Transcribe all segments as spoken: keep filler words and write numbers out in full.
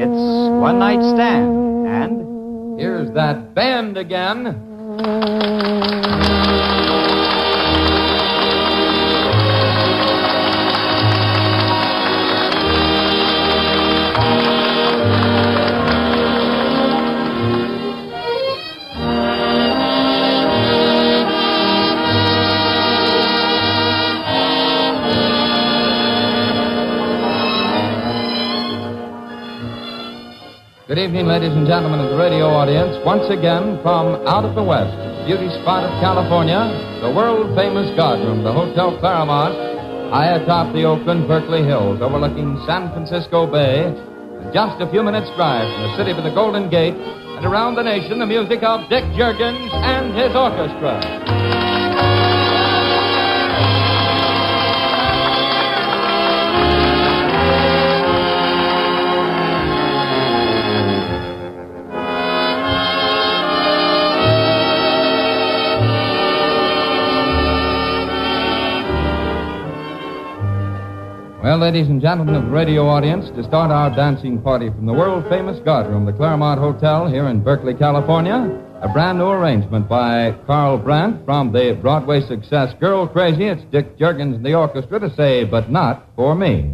It's One Night Stand. And here's that band again. Good evening, ladies and gentlemen of the radio audience. Once again, from out of the West, beauty spot of California, the world-famous guardroom, the Hotel Claremont, high atop the Oakland Berkeley Hills, overlooking San Francisco Bay, and just a few minutes' drive from the city with the Golden Gate, and around the nation, the music of Dick Juergens and his orchestra. Well, ladies and gentlemen of the radio audience, to start our dancing party from the world-famous guardroom, the Claremont Hotel here in Berkeley, California, a brand-new arrangement by Carl Brandt from the Broadway success Girl Crazy. It's Dick Juergens and the orchestra to say, but not for me.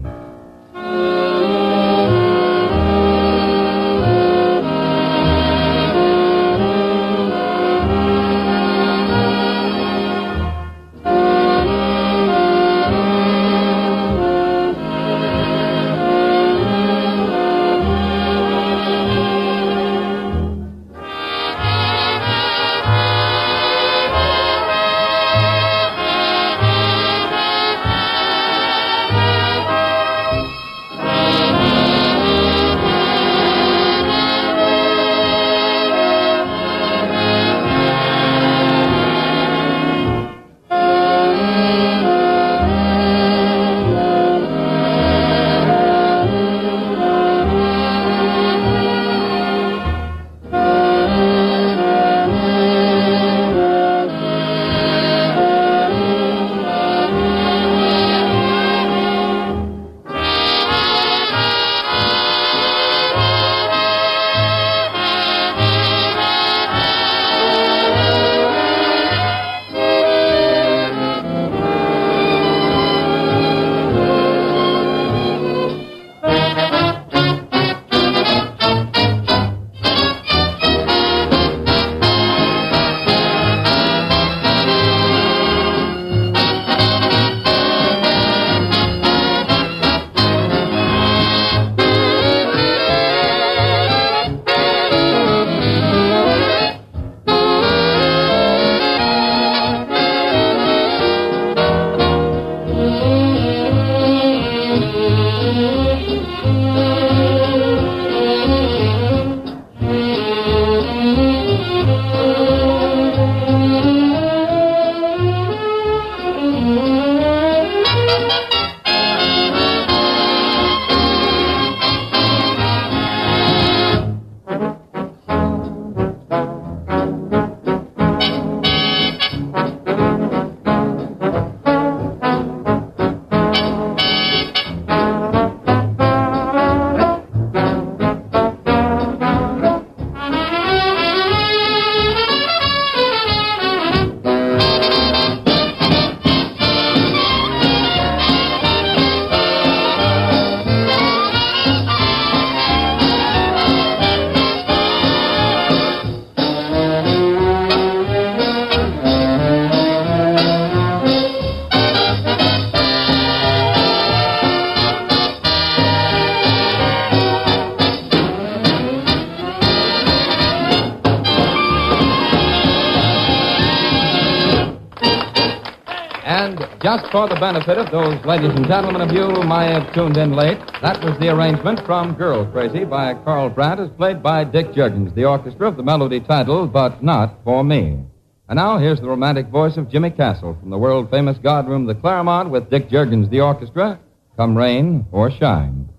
Just for the benefit of those ladies and gentlemen of you who might have tuned in late, that was the arrangement from Girl Crazy by Carl Brandt, as played by Dick Juergens, the orchestra of the melody titled But Not For Me. And now here's the romantic voice of Jimmy Castle from the world-famous guardroom, the Claremont, with Dick Juergens, the orchestra, Come Rain or Shine.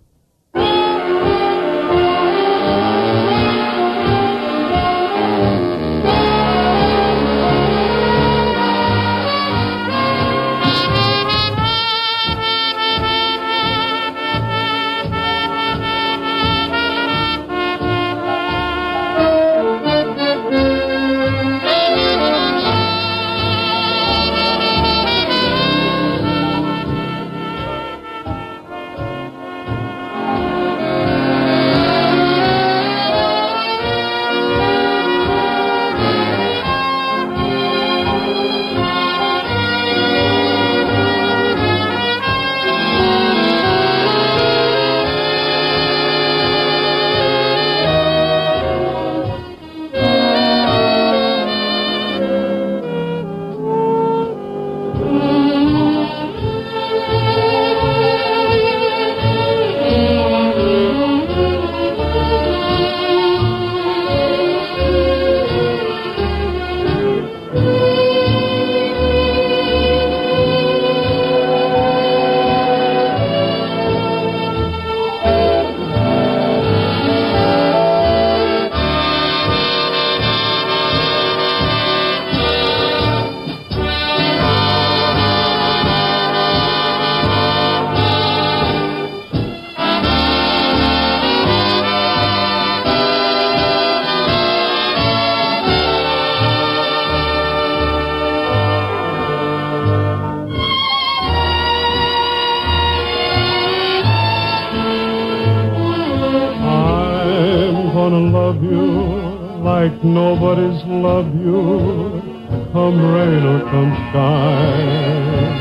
gonna love you like nobody's loved you, come rain or come shine.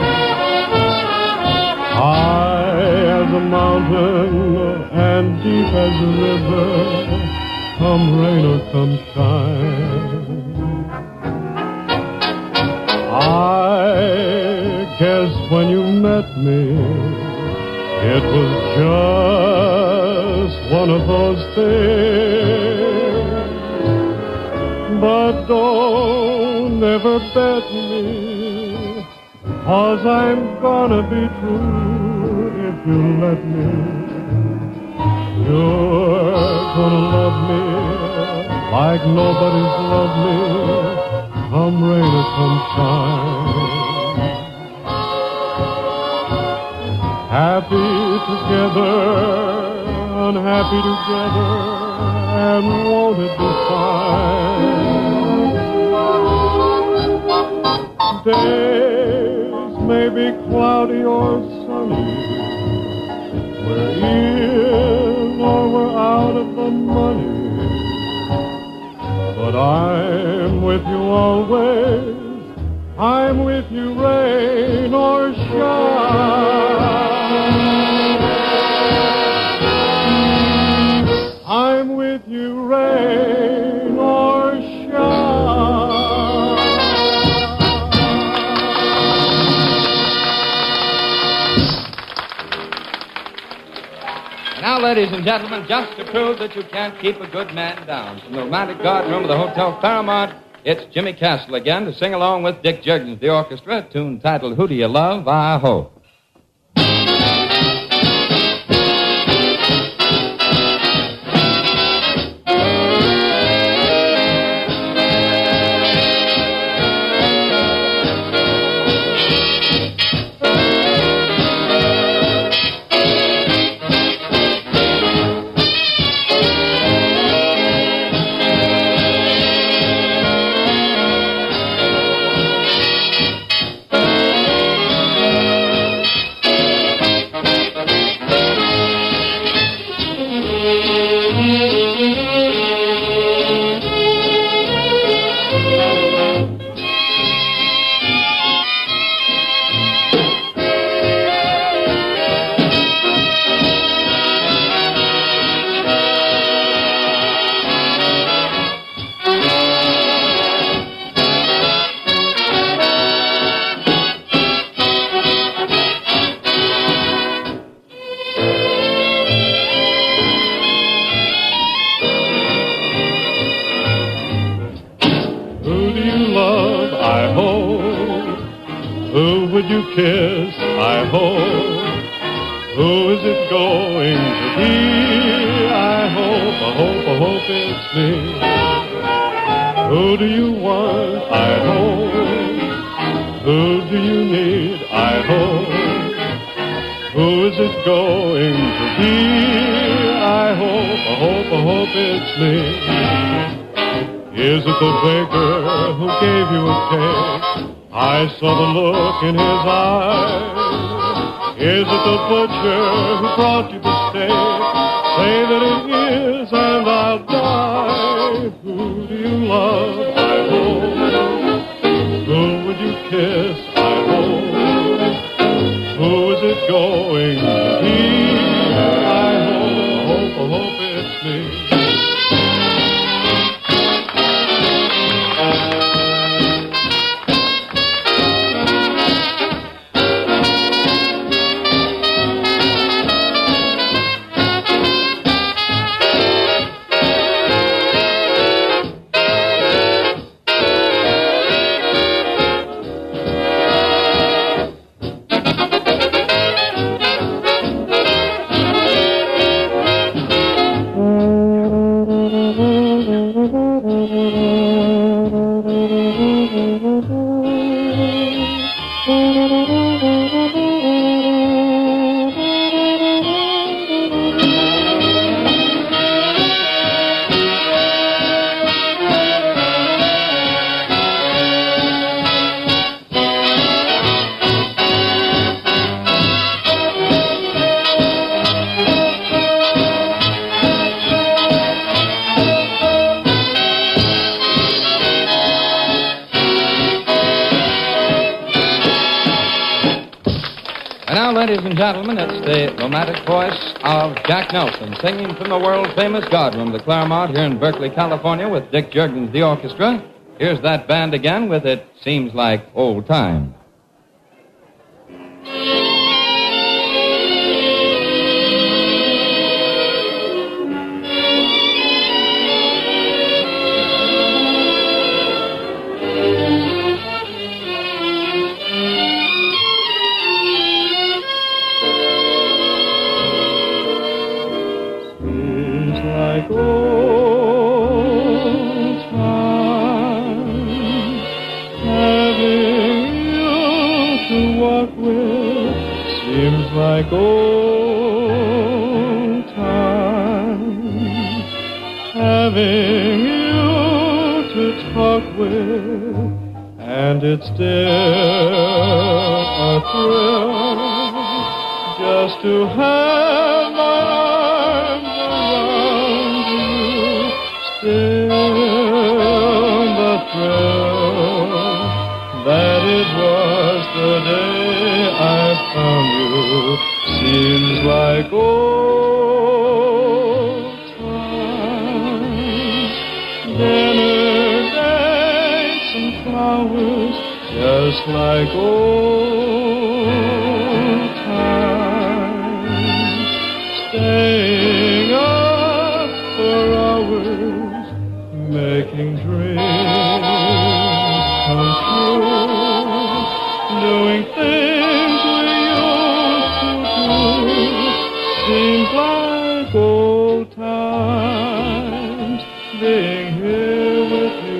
High as a mountain and deep as a river, come rain or come shine. I guess when you met me, it was just one of those things. But don't ever bet me, 'cause I'm gonna be true if you let me. You're gonna love me like nobody's loved me, come rain or come shine. Happy together, unhappy together, and won't it be fine? Days may be cloudy or sunny, we're in or we're out of the money, but I'm with you always, I'm with you rain or shine. I'm with you rain or shine. Now, ladies and gentlemen, just to prove that you can't keep a good man down, from the romantic guard room of the Hotel Fairmont, it's Jimmy Castle again to sing along with Dick Jurgens, the orchestra, a tune titled Who Do You Love, I Hope. would you kiss, I hope? Who is it going to be? I hope, I hope, I hope it's me. Who do you want? I hope. Who do you need? I hope. Who is it going to be? I hope, I hope, I hope it's me. Is it the baker who gave you a cake? I saw the look in his eyes. Is it the butcher who brought you the steak? Say that it is and I'll die. Who do you love? I hope. Who would you kiss? I hope. Who is it going to be? I hope, I hope, I hope it's me. ladies and gentlemen, it's the romantic voice of Jack Nelson singing from the world-famous Guardroom, the Claremont, here in Berkeley, California, with Dick Juergens, the orchestra. Here's that band again with It Seems Like Old Time. Like old times, having you to walk with seems like old times, having you to talk with, and it's still a thrill just to have my arms around you. Still the thrill that it was the day I found you seems like old times. Dinner, dates, and flowers, just like old times. Staying up for hours, making dreams come true, doing things we used to do. Seems like old times, being here with you.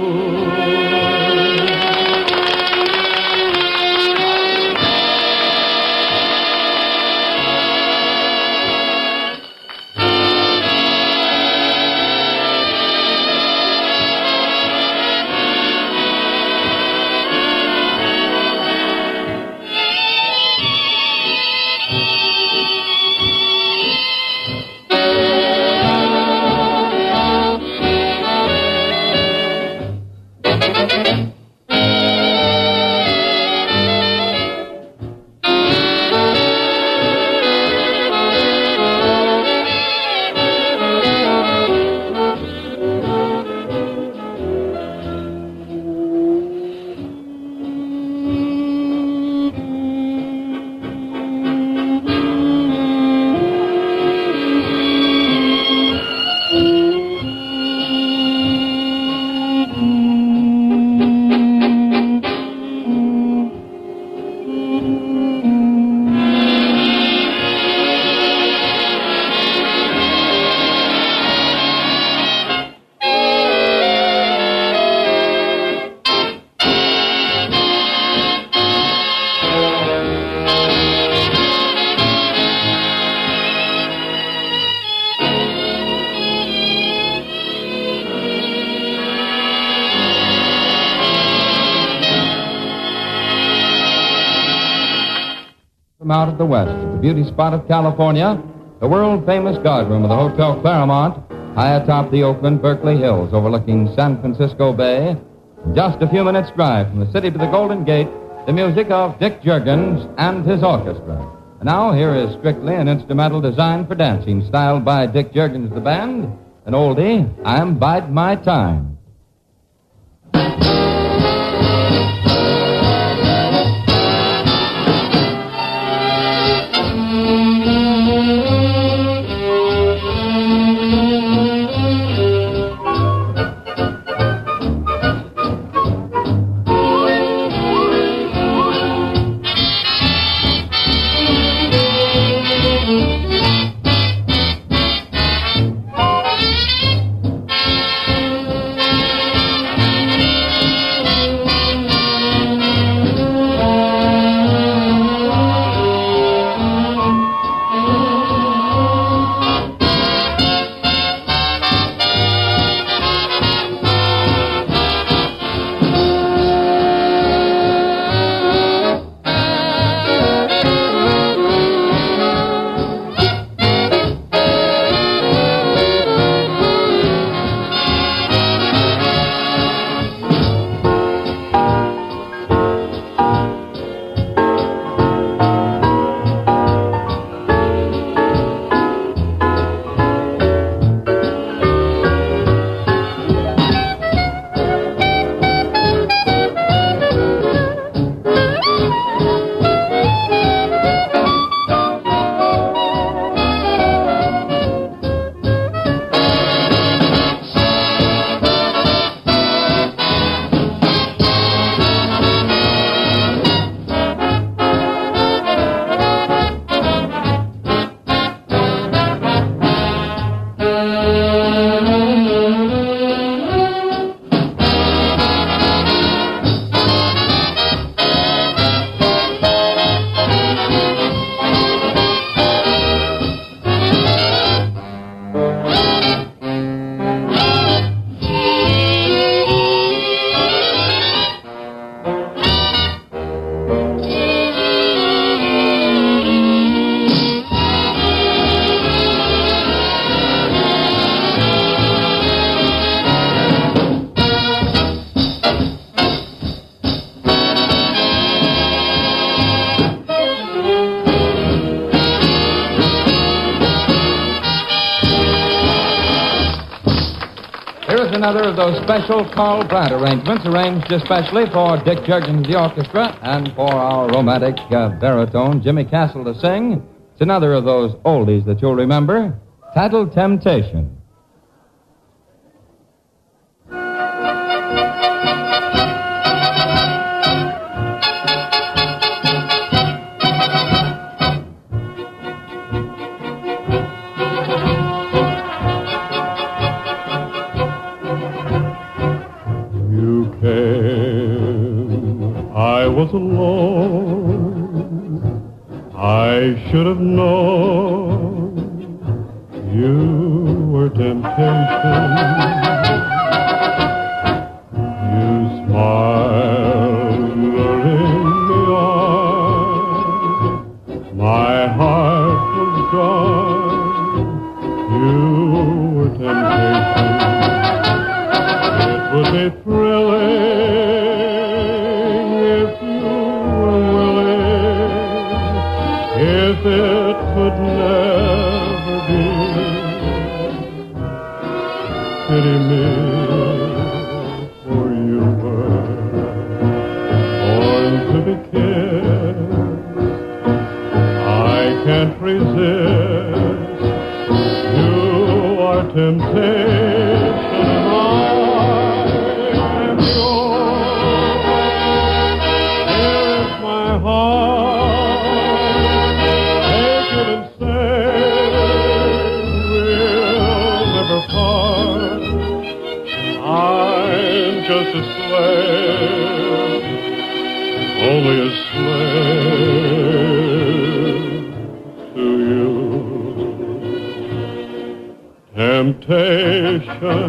From out of the west, the beauty spot of California, the world-famous guardroom of the Hotel Claremont, high atop the Oakland Berkeley Hills overlooking San Francisco Bay. Just a few minutes' drive from the city to the Golden Gate, the music of Dick Juergens and his orchestra. And now, here is strictly an instrumental designed for dancing, styled by Dick Juergens, the band, an oldie, I'm Bide My Time. another of those special Carl Brandt arrangements arranged especially for Dick Jurgens, the orchestra, and for our romantic uh, baritone, Jimmy Castle, to sing. It's another of those oldies that you'll remember, titled Temptation. I was alone. I should have known you were temptation. You smiled, luring me on. My heart was gone. You were temptation. It would be thrilling if it could never be. Pity me, for you were born to be kissed. I can't resist. You are temptation, and I am yours. Here is my heart. Just a slave, only a slave to you. Temptation.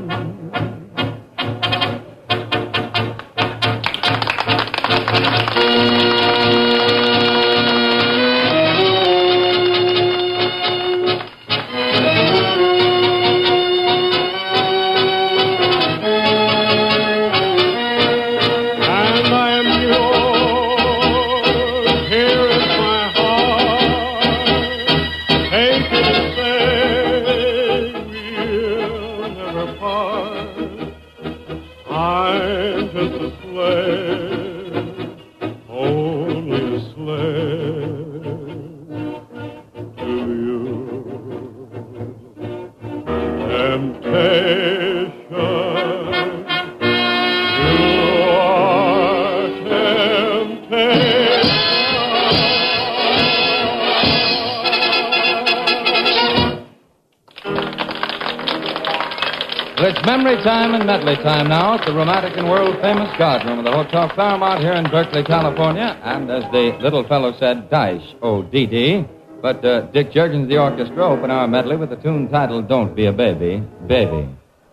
I'm just a slave, only a slave to you. Temptation, you are temptation. It's memory time and medley time now at the romantic and world-famous guardroom of the Hotel Claremont here in Berkeley, California. And as the little fellow said, Dice, O D D. But uh, Dick Jurgens, the orchestra, open our medley with a tune titled Don't Be a Baby, Baby.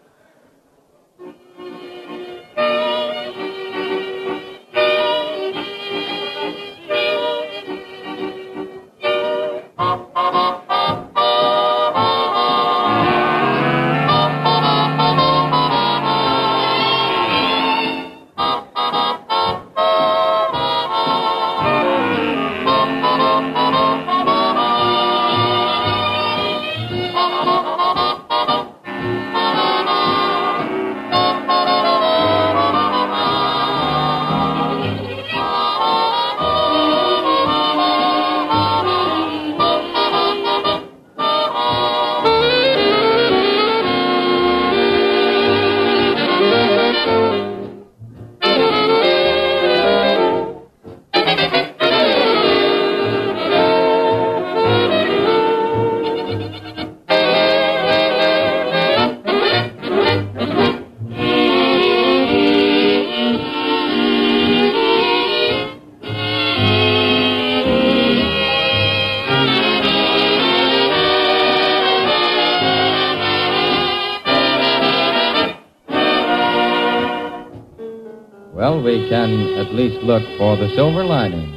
Well, we can at least look for the silver lining.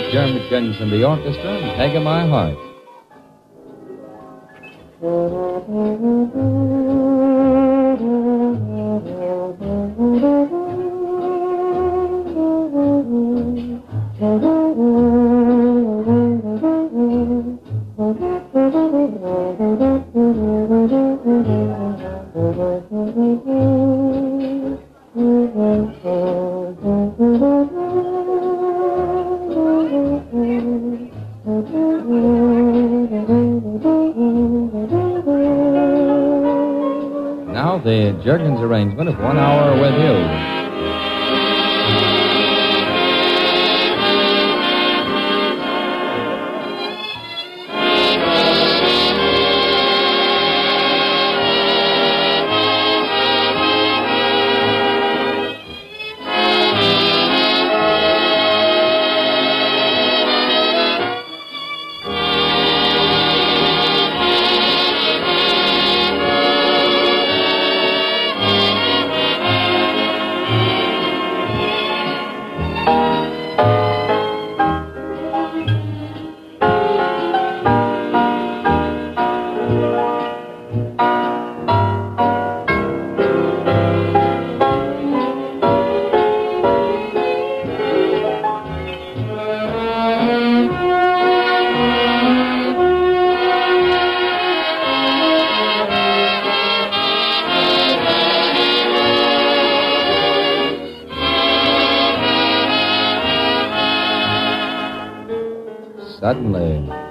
Jeremy Jennings and the orchestra, and Peg of My Heart. Now the Juergens arrangement of One Hour With You. Suddenly,